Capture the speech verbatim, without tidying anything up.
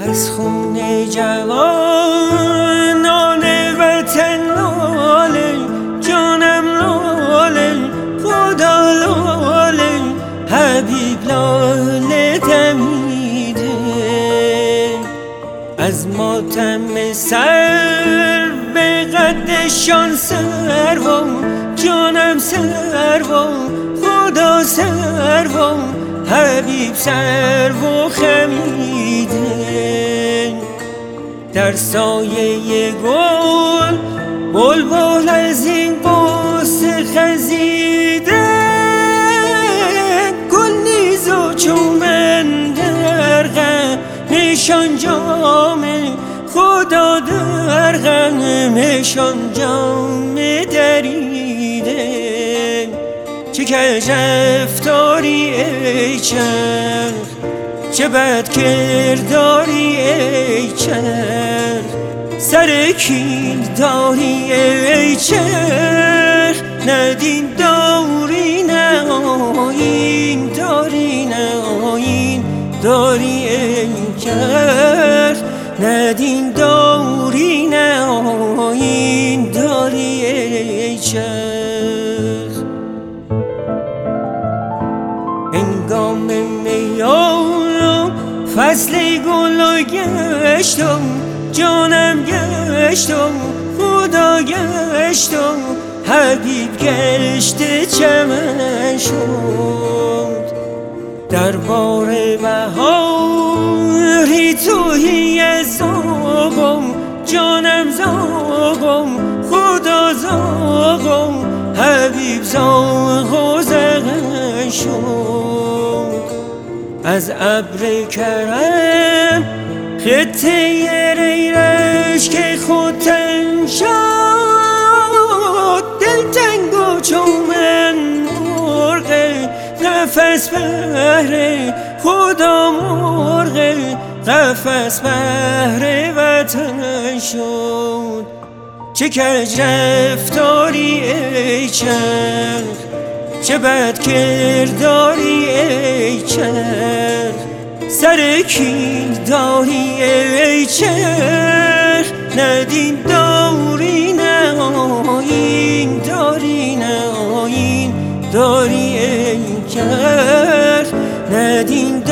از خون جوانان وطن لاله، جانم لاله، خدا لاله، حبیب لاله دمیده. از ماتم سر به قدشان سروم، جانم سروم، خدا سروم، حبیب سرو خمیده. در سایه گل بلبل از این قصه خزیده، گل نیز و چومن در غمشان جامه، خدا در غمشان جامه دریده. چه کج رفتاری ای چرخ، چه بد کرداری ای چرخ، سر کین داری ای چرخ، نه دین داری نه آیین داری، نه آیین داری ای چرخ، نه دین داری نه آیین داری ای چرخ. هنگام میام فصل گل گشتم، جانم گشتم، خدا گشتم، حبیب گشت چمن شد. دربار بهاری تویی از زاغم، جانم زاغم، خدا زاغم، حبیب زاغ و زغن شد. از ابر کرم خطه ریرش که خود تنگ شد، دلتنگ و چومن مرغ قفس بهر خدا، مرغ قفس بهر وطن شد. چه کج رفتاری ای چرخ، چه بد کرداری ای چرخ، سر کین داری ای چرخ، نه دین داری نه آیین داری، نه آیین داری ای چرخ، نه دین